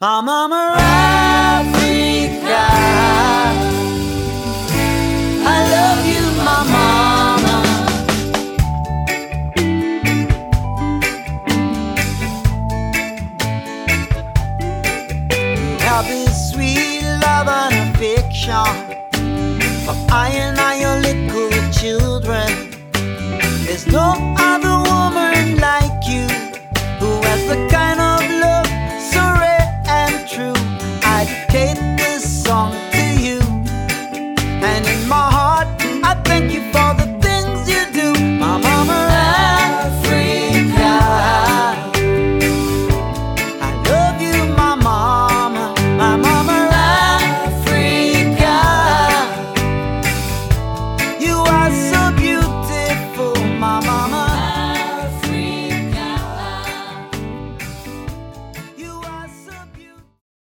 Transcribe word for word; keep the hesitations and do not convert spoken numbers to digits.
My mama Africa, I love you, my mama. Now this sweet love and affection for I and I, your little children. There's no other woman like you who has the kind of